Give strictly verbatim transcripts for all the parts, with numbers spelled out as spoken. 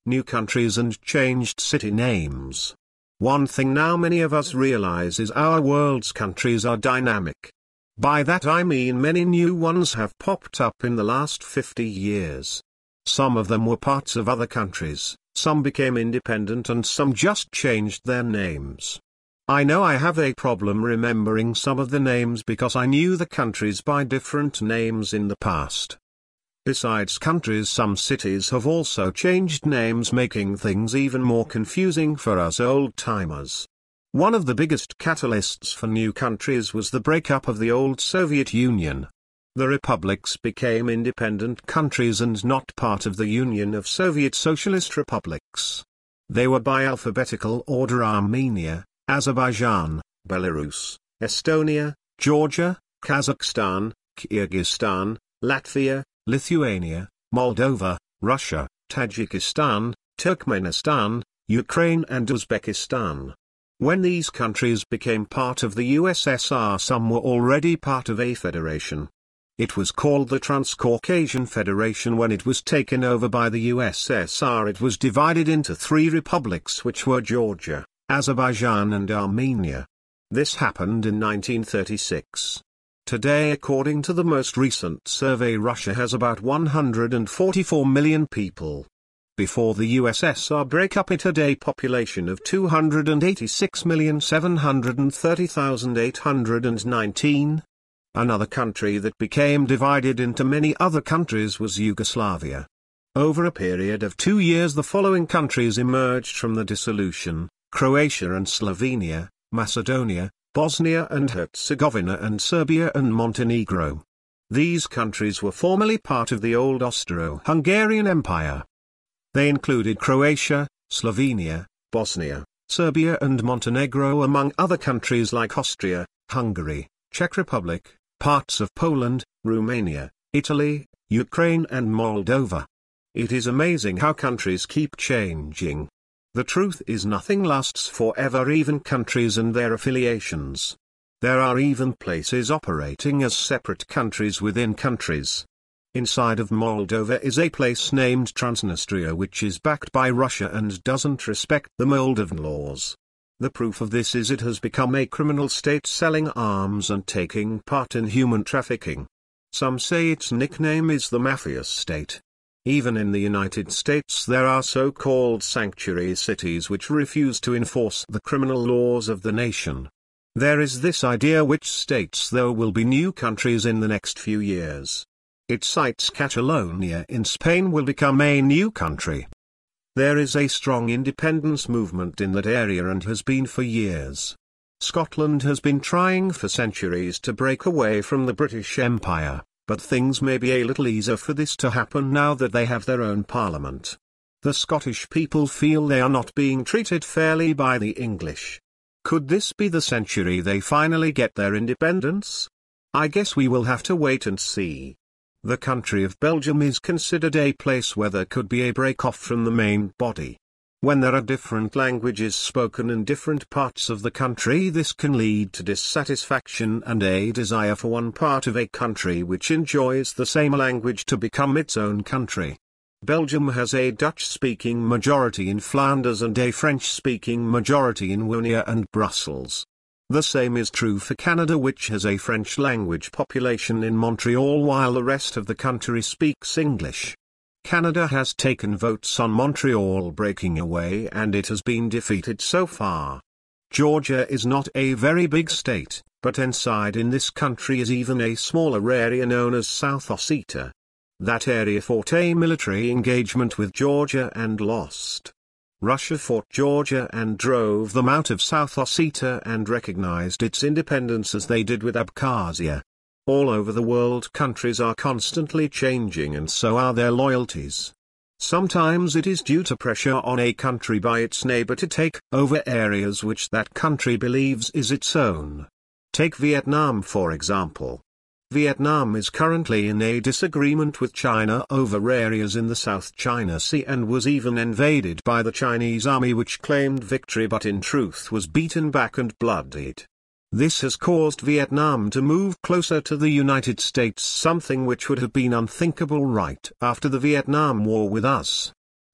new countries and changed city names. One thing now many of us realize is our world's countries are dynamic. By that I mean many new ones have popped up in the last fifty years. Some of them were parts of other countries, some became independent and some just changed their names. I know I have a problem remembering some of the names because I knew the countries by different names in the past. Besides countries, some cities have also changed names, making things even more confusing for us old-timers. One of the biggest catalysts for new countries was the breakup of the old Soviet Union. The republics became independent countries and not part of the Union of Soviet Socialist Republics. They were by alphabetical order: Armenia, Azerbaijan, Belarus, Estonia, Georgia, Kazakhstan, Kyrgyzstan, Latvia, Lithuania, Moldova, Russia, Tajikistan, Turkmenistan, Ukraine and Uzbekistan. When these countries became part of the U S S R, some were already part of a federation. It was called the Transcaucasian Federation. When it was taken over by the U S S R, it was divided into three republics, which were Georgia, Azerbaijan and Armenia. This happened in nineteen thirty-six. Today, according to the most recent survey, Russia has about one hundred forty-four million people. Before the U S S R breakup, it had a population of two hundred eighty-six million seven hundred thirty thousand eight hundred nineteen. Another country that became divided into many other countries was Yugoslavia. Over a period of two years, the following countries emerged from the dissolution: Croatia and Slovenia, Macedonia, Bosnia and Herzegovina, and Serbia and Montenegro. These countries were formerly part of the old Austro-Hungarian Empire. They included Croatia, Slovenia, Bosnia, Serbia and Montenegro, among other countries like Austria, Hungary, Czech Republic, parts of Poland, Romania, Italy, Ukraine and Moldova. It is amazing how countries keep changing. The truth is, nothing lasts forever, even countries and their affiliations. There are even places operating as separate countries within countries. Inside of Moldova is a place named Transnistria, which is backed by Russia and doesn't respect the Moldovan laws. The proof of this is it has become a criminal state, selling arms and taking part in human trafficking. Some say its nickname is the Mafia State. Even in the United States there are so-called sanctuary cities which refuse to enforce the criminal laws of the nation. There is this idea which states there will be new countries in the next few years. It cites Catalonia in Spain will become a new country. There is a strong independence movement in that area and has been for years. Scotland has been trying for centuries to break away from the British Empire, but things may be a little easier for this to happen now that they have their own parliament. The Scottish people feel they are not being treated fairly by the English. Could this be the century they finally get their independence? I guess we will have to wait and see. The country of Belgium is considered a place where there could be a break-off from the main body. When there are different languages spoken in different parts of the country, this can lead to dissatisfaction and a desire for one part of a country which enjoys the same language to become its own country. Belgium has a Dutch-speaking majority in Flanders and a French-speaking majority in Wallonia and Brussels. The same is true for Canada, which has a French-language population in Montreal while the rest of the country speaks English. Canada has taken votes on Montreal breaking away and it has been defeated so far. Georgia is not a very big state, but inside in this country is even a smaller area known as South Ossetia. That area fought a military engagement with Georgia and lost. Russia fought Georgia and drove them out of South Ossetia and recognized its independence as they did with Abkhazia. All over the world countries are constantly changing and so are their loyalties. Sometimes it is due to pressure on a country by its neighbor to take over areas which that country believes is its own. Take Vietnam for example. Vietnam is currently in a disagreement with China over areas in the South China Sea and was even invaded by the Chinese army, which claimed victory but in truth was beaten back and bloodied. This has caused Vietnam to move closer to the United States, something which would have been unthinkable right after the Vietnam War with us.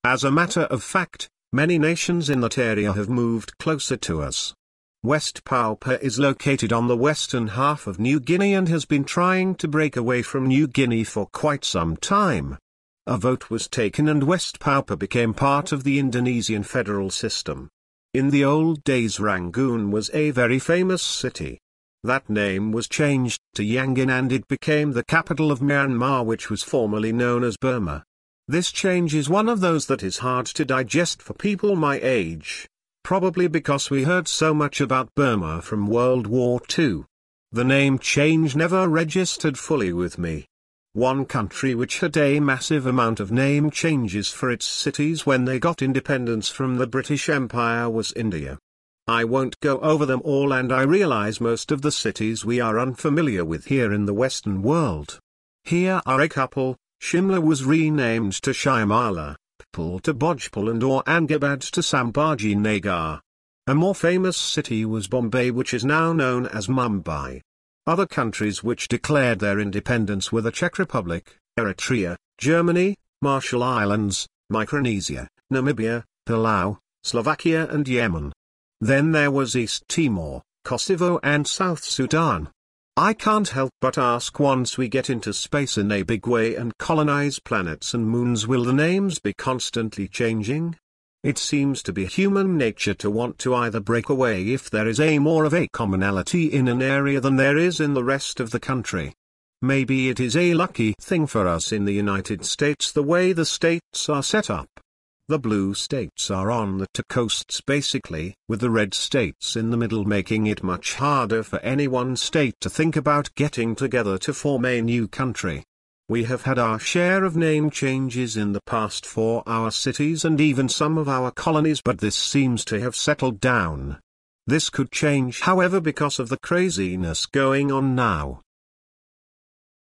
As a matter of fact, many nations in that area have moved closer to us. West Papua is located on the western half of New Guinea and has been trying to break away from New Guinea for quite some time. A vote was taken and West Papua became part of the Indonesian federal system. In the old days Rangoon was a very famous city. That name was changed to Yangon and it became the capital of Myanmar, which was formerly known as Burma. This change is one of those that is hard to digest for people my age. Probably because we heard so much about Burma from World War Two. The name change never registered fully with me. One country which had a massive amount of name changes for its cities when they got independence from the British Empire was India. I won't go over them all, and I realize most of the cities we are unfamiliar with here in the Western world. Here are a couple. Shimla was renamed to Shimala, Pul to Bhojpur and Aurangabad to Sambhaji Nagar. A more famous city was Bombay, which is now known as Mumbai. Other countries which declared their independence were the Czech Republic, Eritrea, Germany, Marshall Islands, Micronesia, Namibia, Palau, Slovakia and Yemen. Then there was East Timor, Kosovo and South Sudan. I can't help but ask, once we get into space in a big way and colonize planets and moons, will the names be constantly changing? It seems to be human nature to want to either break away if there is a more of a commonality in an area than there is in the rest of the country. Maybe it is a lucky thing for us in the United States the way the states are set up. The blue states are on the two coasts basically, with the red states in the middle, making it much harder for any one state to think about getting together to form a new country. We have had our share of name changes in the past for our cities and even some of our colonies, but this seems to have settled down. This could change, however, because of the craziness going on now.